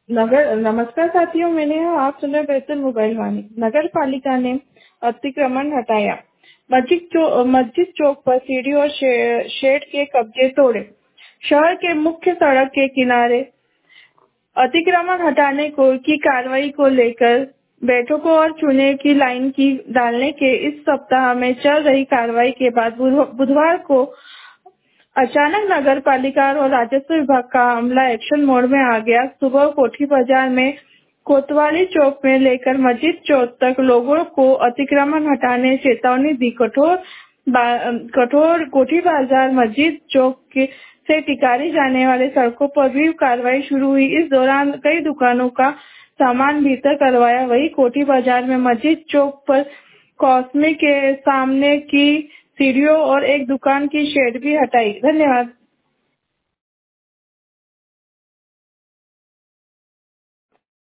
नमस्कार साथियों, मैंने यहाँ आप सुन रहे बेहतर मोबाइल वाणी। नगर पालिका ने अतिक्रमण हटाया। मस्जिद चौक पर सीढ़ी और शेड के कब्जे तोड़े। शहर के मुख्य सड़क के किनारे अतिक्रमण हटाने की कार्रवाई को लेकर बैठकों और चूने की लाइन की डालने के इस सप्ताह में चल रही कार्रवाई के बाद बुधवार को अचानक नगर पालिका और राजस्व विभाग का अमला एक्शन मोड में आ गया। सुबह कोठी बाजार में कोतवाली चौक में लेकर मस्जिद चौक तक लोगों को अतिक्रमण हटाने चेतावनी दी। कठोर कोठी बाजार मस्जिद चौक से टिकारी जाने वाले सड़कों पर भी कार्रवाई शुरू हुई। इस दौरान कई दुकानों का सामान भीतर करवाया। वहीं कोठी बाजार में मस्जिद चौक पर कॉस्मे के सामने की सीढ़ियों और एक दुकान की शेड भी हटाई। धन्यवाद।